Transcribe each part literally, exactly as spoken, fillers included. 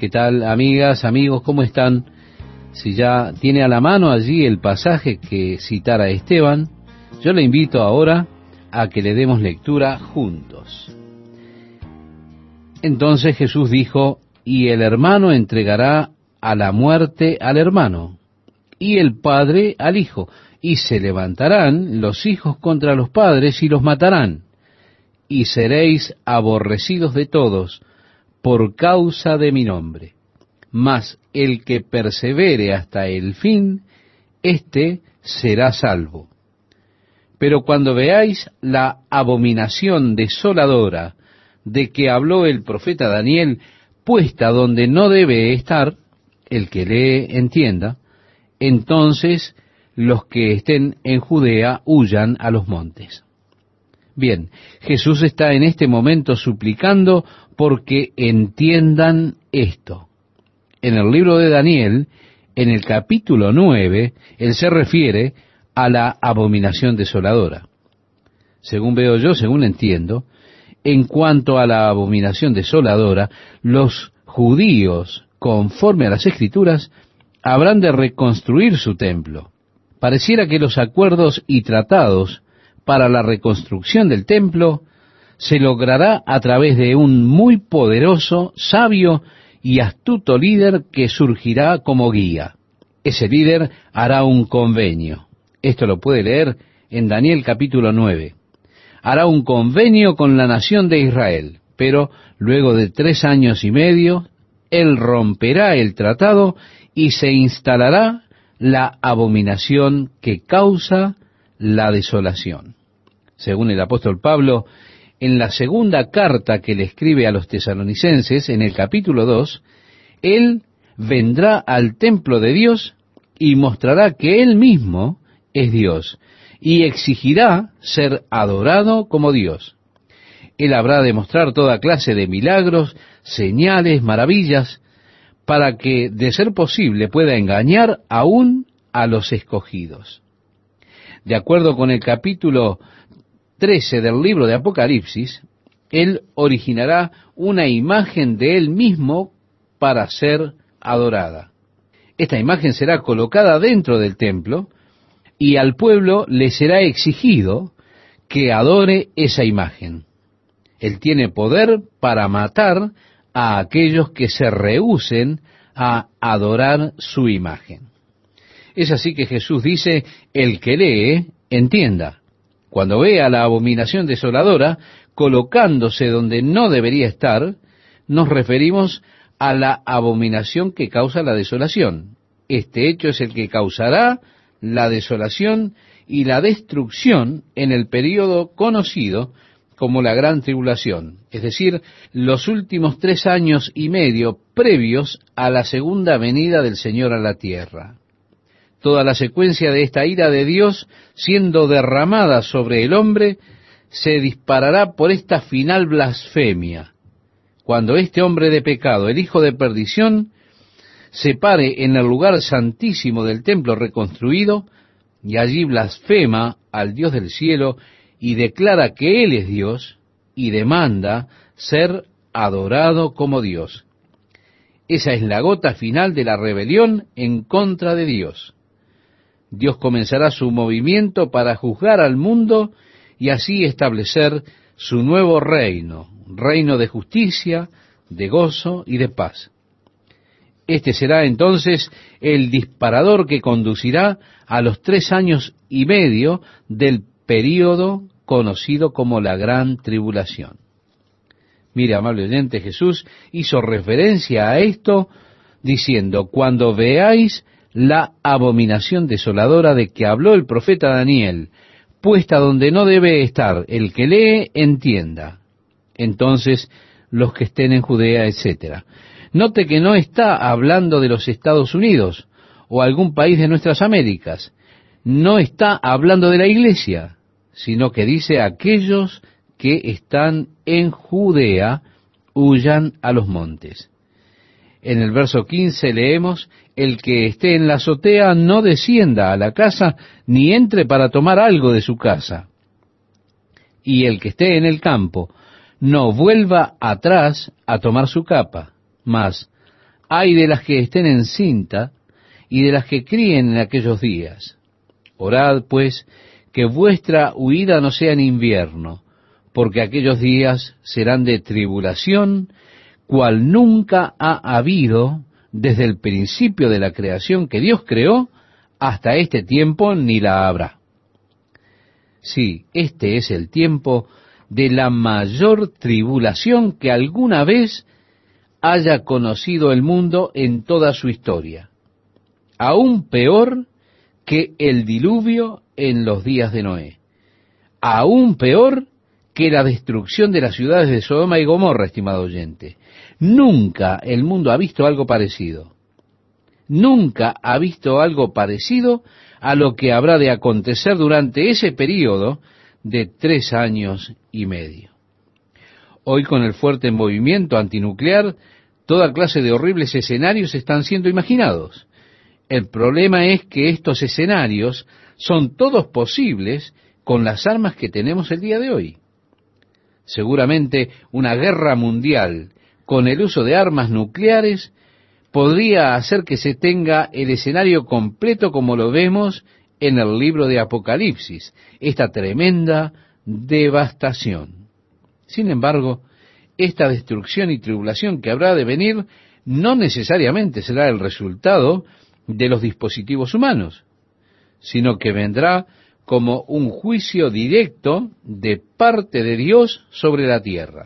¿Qué tal, amigas, amigos? ¿Cómo están? Si ya tiene a la mano allí el pasaje que citara Esteban, yo le invito ahora a que le demos lectura juntos. Entonces Jesús dijo, y el hermano entregará a la muerte al hermano, y el padre al hijo, y se levantarán los hijos contra los padres y los matarán, y seréis aborrecidos de todos por causa de mi nombre. Mas el que persevere hasta el fin, éste será salvo. Pero cuando veáis la abominación desoladora de que habló el profeta Daniel, puesta donde no debe estar, el que lee entienda, entonces los que estén en Judea huyan a los montes. Bien, Jesús está en este momento suplicando porque entiendan esto. En el libro de Daniel, en el capítulo nueve, él se refiere a la abominación desoladora. Según veo yo, según entiendo, en cuanto a la abominación desoladora, los judíos, conforme a las Escrituras, habrán de reconstruir su templo. Pareciera que los acuerdos y tratados para la reconstrucción del templo se logrará a través de un muy poderoso, sabio y astuto líder que surgirá como guía. Ese líder hará un convenio. Esto lo puede leer en Daniel capítulo nueve. Hará un convenio con la nación de Israel, pero luego de tres años y medio, él romperá el tratado y se instalará la abominación que causa la desolación. Según el apóstol Pablo, en la segunda carta que le escribe a los tesalonicenses, en el capítulo dos, él vendrá al templo de Dios y mostrará que él mismo es Dios, y exigirá ser adorado como Dios. Él habrá de mostrar toda clase de milagros, señales, maravillas, para que, de ser posible, pueda engañar aún a los escogidos. De acuerdo con el capítulo trece del libro de Apocalipsis, él originará una imagen de él mismo para ser adorada. Esta imagen será colocada dentro del templo, y al pueblo le será exigido que adore esa imagen. Él tiene poder para matar a aquellos que se rehúsen a adorar su imagen. Es así que Jesús dice, el que lee, entienda. Cuando vea la abominación desoladora colocándose donde no debería estar, nos referimos a la abominación que causa la desolación. Este hecho es el que causará la desolación y la destrucción en el período conocido como la Gran Tribulación, es decir, los últimos tres años y medio previos a la segunda venida del Señor a la tierra. Toda la secuencia de esta ira de Dios siendo derramada sobre el hombre se disparará por esta final blasfemia, cuando este hombre de pecado, el hijo de perdición, se pare en el lugar santísimo del templo reconstruido y allí blasfema al Dios del cielo y declara que Él es Dios y demanda ser adorado como Dios. Esa es la gota final de la rebelión en contra de Dios. Dios comenzará su movimiento para juzgar al mundo y así establecer su nuevo reino, reino de justicia, de gozo y de paz. Este será entonces el disparador que conducirá a los tres años y medio del período conocido como la Gran Tribulación. Mire, amable oyente, Jesús hizo referencia a esto diciendo, cuando veáis la abominación desoladora de que habló el profeta Daniel, puesta donde no debe estar, el que lee, entienda. Entonces, los que estén en Judea, etcétera. Note que no está hablando de los Estados Unidos o algún país de nuestras Américas. No está hablando de la iglesia, sino que dice aquellos que están en Judea huyan a los montes. En el verso quince leemos, el que esté en la azotea no descienda a la casa, ni entre para tomar algo de su casa. Y el que esté en el campo, no vuelva atrás a tomar su capa, mas Ay de las que estén encinta y de las que críen en aquellos días. Orad, pues, que vuestra huida no sea en invierno, porque aquellos días serán de tribulación, cual nunca ha habido desde el principio de la creación que Dios creó hasta este tiempo, ni la habrá. Sí, este es el tiempo de la mayor tribulación que alguna vez haya conocido el mundo en toda su historia, aún peor que el diluvio en los días de Noé, aún peor que la destrucción de las ciudades de Sodoma y Gomorra, estimado oyente. Nunca el mundo ha visto algo parecido. Nunca ha visto algo parecido a lo que habrá de acontecer durante ese período de tres años y medio. Hoy, con el fuerte movimiento antinuclear, toda clase de horribles escenarios están siendo imaginados. El problema es que estos escenarios son todos posibles con las armas que tenemos el día de hoy. Seguramente una guerra mundial con el uso de armas nucleares podría hacer que se tenga el escenario completo como lo vemos en el libro de Apocalipsis, esta tremenda devastación. Sin embargo, esta destrucción y tribulación que habrá de venir no necesariamente será el resultado de los dispositivos humanos, sino que vendrá como un juicio directo de parte de Dios sobre la tierra.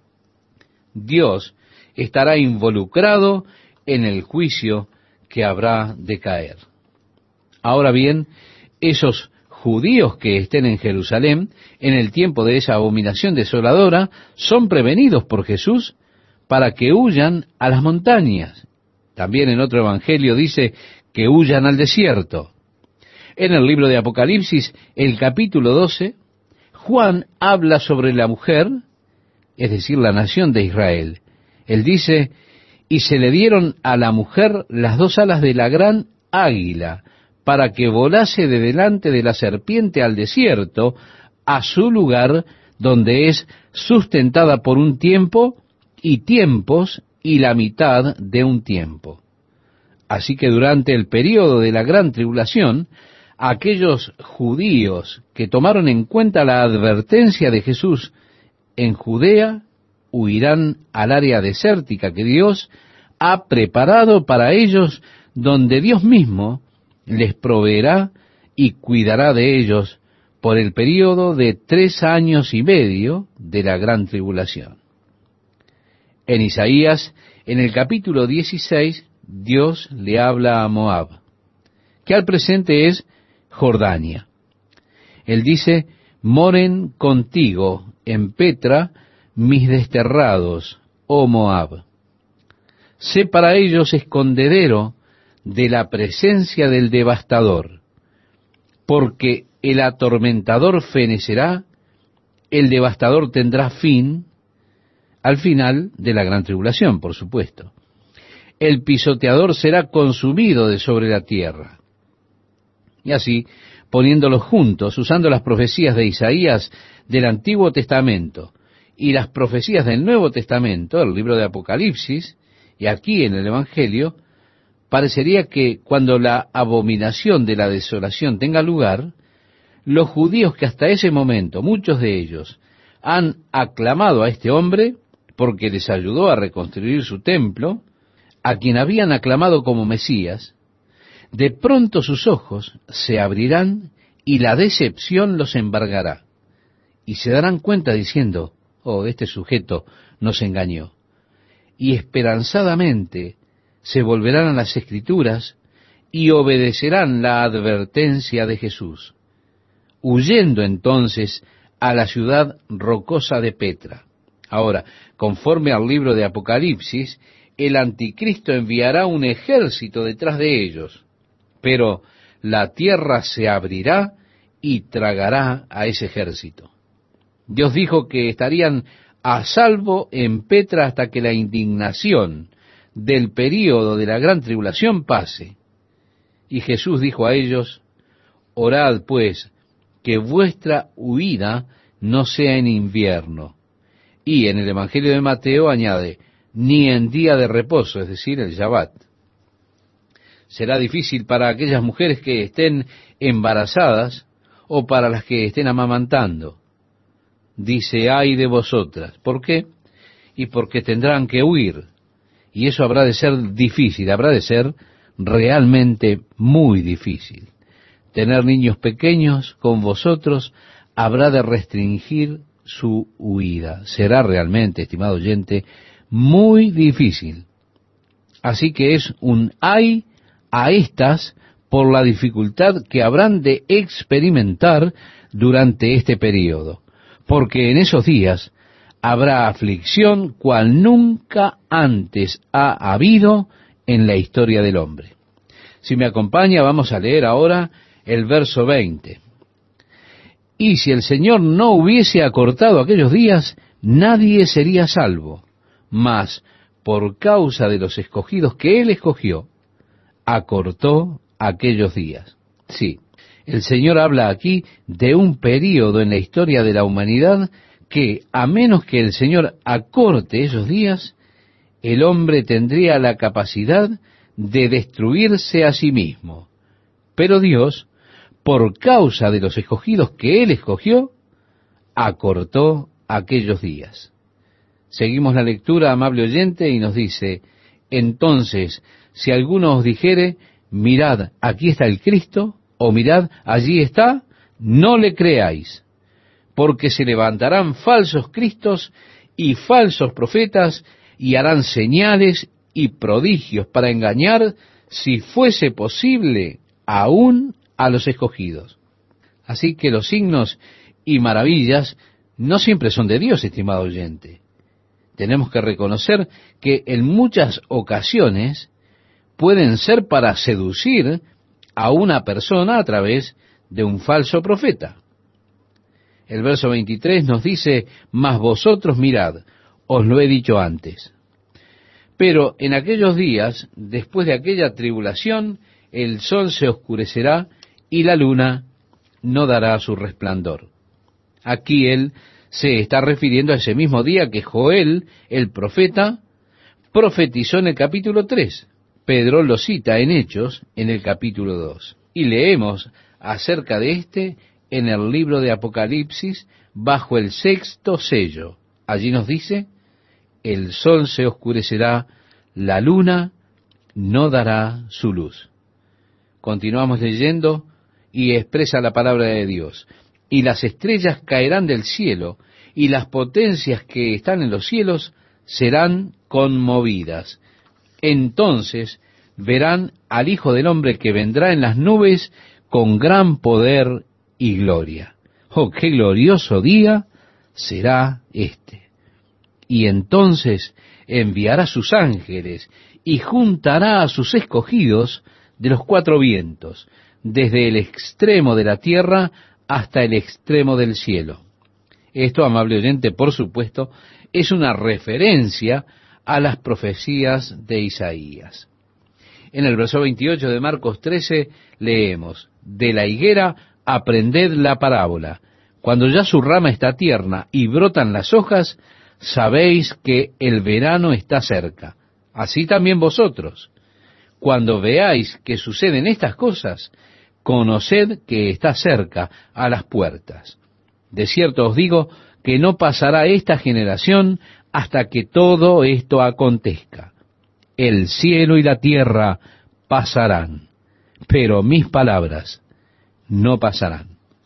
Dios estará involucrado en el juicio que habrá de caer. Ahora bien, esos judíos que estén en Jerusalén en el tiempo de esa abominación desoladora son prevenidos por Jesús para que huyan a las montañas. También en otro evangelio dice que huyan al desierto. En el libro de Apocalipsis, el capítulo doce, Juan habla sobre la mujer, es decir, la nación de Israel. Él dice, y se le dieron a la mujer las dos alas de la gran águila, para que volase de delante de la serpiente al desierto, a su lugar donde es sustentada por un tiempo y tiempos y la mitad de un tiempo. Así que durante el período de la gran tribulación, aquellos judíos que tomaron en cuenta la advertencia de Jesús en Judea huirán al área desértica que Dios ha preparado para ellos, donde Dios mismo les proveerá y cuidará de ellos por el período de tres años y medio de la gran tribulación. En Isaías, en el capítulo dieciséis, Dios le habla a Moab, que al presente es Jordania. Él dice, moren contigo en Petra mis desterrados, oh Moab. Sé para ellos escondedero de la presencia del devastador, porque el atormentador fenecerá, el devastador tendrá fin, al final de la gran tribulación, por supuesto. El pisoteador será consumido de sobre la tierra. Y así, poniéndolos juntos, usando las profecías de Isaías del Antiguo Testamento y las profecías del Nuevo Testamento, el libro de Apocalipsis, y aquí en el Evangelio, parecería que cuando la abominación de la desolación tenga lugar, los judíos que hasta ese momento, muchos de ellos, han aclamado a este hombre porque les ayudó a reconstruir su templo, a quien habían aclamado como Mesías, de pronto sus ojos se abrirán y la decepción los embargará. Y se darán cuenta diciendo, oh, este sujeto nos engañó. Y esperanzadamente se volverán a las Escrituras y obedecerán la advertencia de Jesús, huyendo entonces a la ciudad rocosa de Petra. Ahora, conforme al libro de Apocalipsis, el anticristo enviará un ejército detrás de ellos, pero la tierra se abrirá y tragará a ese ejército. Dios dijo que estarían a salvo en Petra hasta que la indignación del período de la gran tribulación pase. Y Jesús dijo a ellos, orad pues, que vuestra huida no sea en invierno. Y en el Evangelio de Mateo añade, ni en día de reposo, es decir, el Shabbat. Será difícil para aquellas mujeres que estén embarazadas o para las que estén amamantando. Dice, ay de vosotras. ¿Por qué? Y porque tendrán que huir. Y eso habrá de ser difícil, habrá de ser realmente muy difícil. Tener niños pequeños con vosotros habrá de restringir su huida. Será realmente, estimado oyente, muy difícil. Así que es un ay a estas por la dificultad que habrán de experimentar durante este período, porque en esos días habrá aflicción cual nunca antes ha habido en la historia del hombre. Si me acompaña, vamos a leer ahora el verso veinte. Y si el Señor no hubiese acortado aquellos días, nadie sería salvo, mas por causa de los escogidos que Él escogió, acortó aquellos días. Sí, el Señor habla aquí de un período en la historia de la humanidad que, a menos que el Señor acorte esos días, el hombre tendría la capacidad de destruirse a sí mismo. Pero Dios, por causa de los escogidos que Él escogió, acortó aquellos días. Seguimos la lectura, amable oyente, y nos dice, entonces, si alguno os dijere, mirad, aquí está el Cristo, o mirad, allí está, no le creáis, porque se levantarán falsos cristos y falsos profetas, y harán señales y prodigios para engañar, si fuese posible, aún a los escogidos. Así que los signos y maravillas no siempre son de Dios, estimado oyente. Tenemos que reconocer que en muchas ocasiones pueden ser para seducir a una persona a través de un falso profeta. El verso veintitrés nos dice, mas vosotros mirad, os lo he dicho antes. Pero en aquellos días, después de aquella tribulación, el sol se oscurecerá y la luna no dará su resplandor. Aquí él se está refiriendo a ese mismo día que Joel, el profeta, profetizó en el capítulo tres. Pedro lo cita en Hechos, en el capítulo dos. Y leemos acerca de este en el libro de Apocalipsis, bajo el sexto sello. Allí nos dice, el sol se oscurecerá, la luna no dará su luz. Continuamos leyendo y expresa la palabra de Dios. Y las estrellas caerán del cielo, y las potencias que están en los cielos serán conmovidas. Entonces verán al Hijo del Hombre que vendrá en las nubes con gran poder y gloria. ¡Oh, qué glorioso día será este! Y entonces enviará sus ángeles y juntará a sus escogidos de los cuatro vientos, desde el extremo de la tierra hasta el extremo del cielo. Esto, amable oyente, por supuesto, es una referencia a las profecías de Isaías. En el verso veintiocho de Marcos trece leemos, de la higuera aprended la parábola. Cuando ya su rama está tierna y brotan las hojas, sabéis que el verano está cerca. Así también vosotros. Cuando veáis que suceden estas cosas, conoced que está cerca a las puertas. De cierto os digo que no pasará esta generación hasta que todo esto acontezca. El cielo y la tierra pasarán, pero mis palabras no pasarán.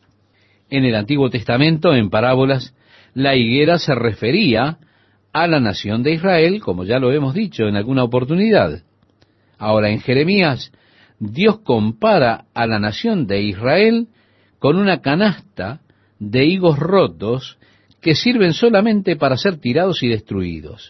En el Antiguo Testamento, en parábolas, la higuera se refería a la nación de Israel, como ya lo hemos dicho en alguna oportunidad. Ahora, en Jeremías, Dios compara a la nación de Israel con una canasta de higos rotos que sirven solamente para ser tirados y destruidos.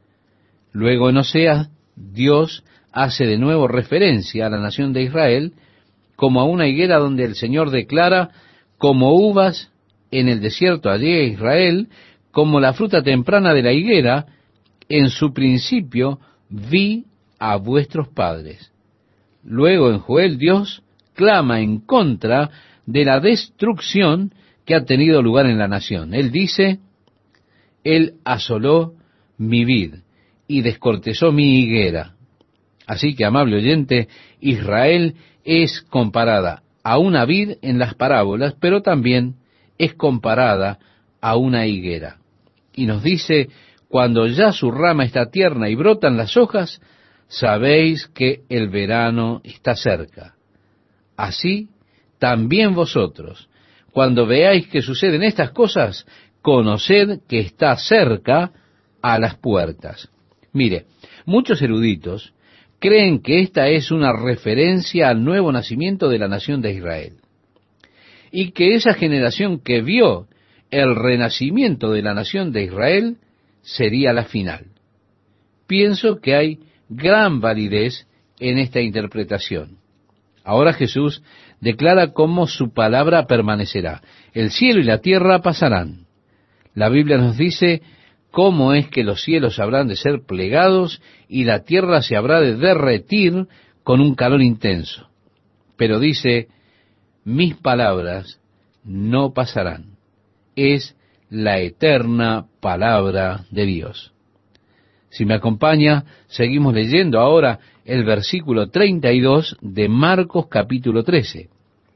Luego en Oseas, Dios hace de nuevo referencia a la nación de Israel como a una higuera donde el Señor declara, como uvas en el desierto hallé a Israel, como la fruta temprana de la higuera, en su principio vi a vuestros padres. Luego en Joel Dios clama en contra de la destrucción que ha tenido lugar en la nación. Él dice, Él asoló mi vid y descortezó mi higuera. Así que, amable oyente, Israel es comparada a una vid en las parábolas, pero también es comparada a una higuera. Y nos dice, cuando ya su rama está tierna y brotan las hojas, sabéis que el verano está cerca. Así también vosotros, cuando veáis que suceden estas cosas, conoced que está cerca a las puertas. Mire, muchos eruditos creen que esta es una referencia al nuevo nacimiento de la nación de Israel, y que esa generación que vio el renacimiento de la nación de Israel sería la final. Pienso que hay gran validez en esta interpretación. Ahora Jesús declara cómo su palabra permanecerá. El cielo y la tierra pasarán. La Biblia nos dice cómo es que los cielos habrán de ser plegados y la tierra se habrá de derretir con un calor intenso. Pero dice, mis palabras no pasarán. Es la eterna palabra de Dios. Si me acompaña, seguimos leyendo ahora el versículo treinta y dos de Marcos capítulo trece.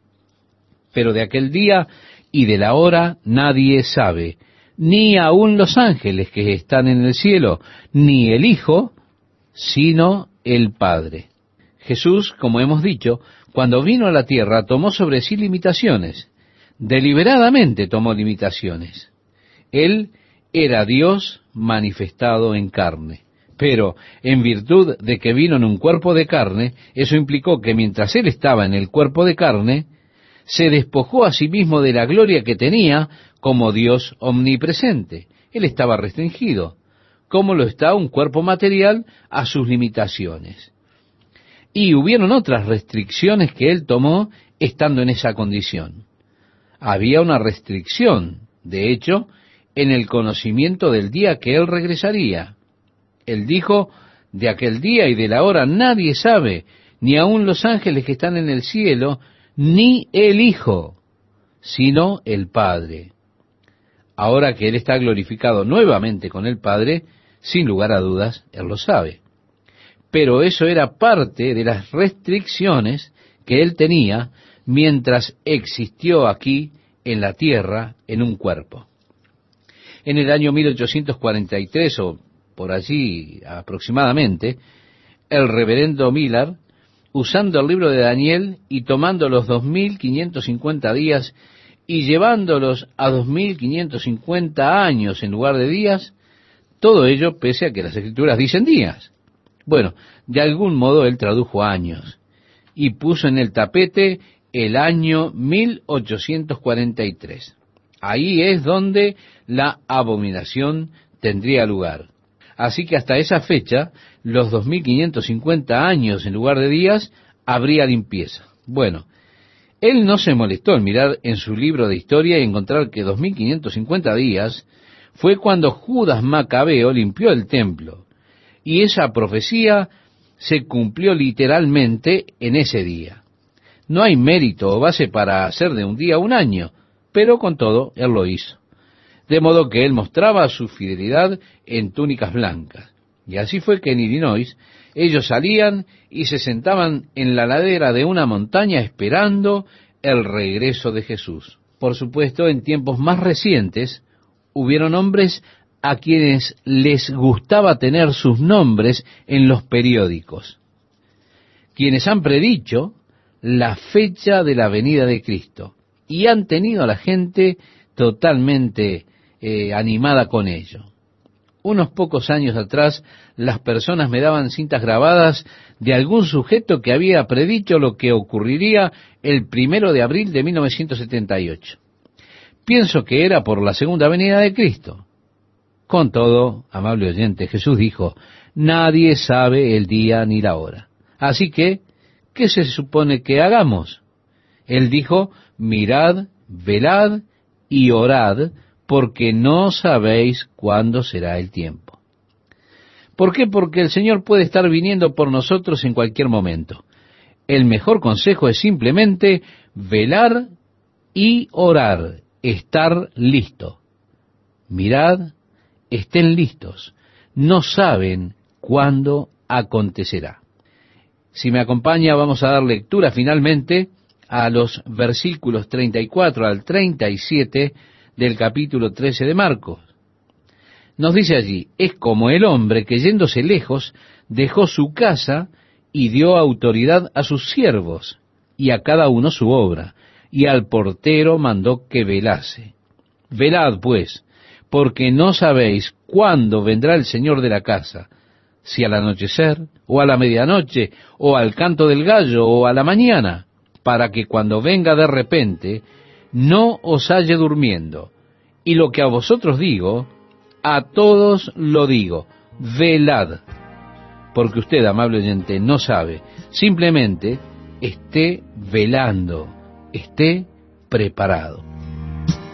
Pero de aquel día y de la hora nadie sabe, ni aun los ángeles que están en el cielo, ni el Hijo, sino el Padre. Jesús, como hemos dicho, cuando vino a la tierra tomó sobre sí limitaciones. Deliberadamente tomó limitaciones. Él era Dios manifestado en carne. Pero, en virtud de que vino en un cuerpo de carne, eso implicó que mientras Él estaba en el cuerpo de carne, se despojó a sí mismo de la gloria que tenía como Dios omnipresente. Él estaba restringido, como lo está un cuerpo material a sus limitaciones. Y hubieron otras restricciones que Él tomó estando en esa condición. Había una restricción, de hecho, en el conocimiento del día que Él regresaría. Él dijo, de aquel día y de la hora nadie sabe, ni aun los ángeles que están en el cielo, ni el Hijo, sino el Padre. Ahora que Él está glorificado nuevamente con el Padre, sin lugar a dudas, Él lo sabe. Pero eso era parte de las restricciones que Él tenía mientras existió aquí en la tierra en un cuerpo. En el año mil ochocientos cuarenta y tres, o por allí aproximadamente, el reverendo Miller, usando el libro de Daniel y tomando los dos mil quinientos cincuenta días y llevándolos a dos mil quinientos cincuenta años en lugar de días, todo ello pese a que las Escrituras dicen días. Bueno, de algún modo él tradujo años y puso en el tapete el año mil ochocientos cuarenta y tres. Ahí es donde la abominación tendría lugar. Así que hasta esa fecha, los dos mil quinientos cincuenta años en lugar de días, habría limpieza. Bueno, él no se molestó en mirar en su libro de historia y encontrar que dos mil quinientos cincuenta días fue cuando Judas Macabeo limpió el templo. Y esa profecía se cumplió literalmente en ese día. No hay mérito o base para hacer de un día un año, pero con todo, él lo hizo. De modo que él mostraba su fidelidad en túnicas blancas. Y así fue que en Illinois ellos salían y se sentaban en la ladera de una montaña esperando el regreso de Jesús. Por supuesto, en tiempos más recientes, hubieron hombres a quienes les gustaba tener sus nombres en los periódicos, quienes han predicho la fecha de la venida de Cristo y han tenido a la gente totalmente eh, animada con ello. Unos pocos años atrás, las personas me daban cintas grabadas de algún sujeto que había predicho lo que ocurriría el primero de abril de mil novecientos setenta y ocho. Pienso que era por la segunda venida de Cristo. Con todo, amable oyente, Jesús dijo, nadie sabe el día ni la hora. Así que, ¿qué se supone que hagamos? Él dijo, mirad, velad y orad, porque no sabéis cuándo será el tiempo. ¿Por qué? Porque el Señor puede estar viniendo por nosotros en cualquier momento. El mejor consejo es simplemente velar y orar, estar listo. Mirad, estén listos. No saben cuándo acontecerá. Si me acompaña, vamos a dar lectura finalmente a los versículos treinta y cuatro al treinta y siete del capítulo trece de Marcos. Nos dice allí: es como el hombre que yéndose lejos dejó su casa y dio autoridad a sus siervos y a cada uno su obra, y al portero mandó que velase. Velad pues, porque no sabéis cuándo vendrá el Señor de la casa, si al anochecer, o a la medianoche, o al canto del gallo, o a la mañana, para que cuando venga de repente no os halle durmiendo. Y lo que a vosotros digo, a todos lo digo: velad. Porque usted, amable oyente, no sabe. Simplemente esté velando, esté preparado.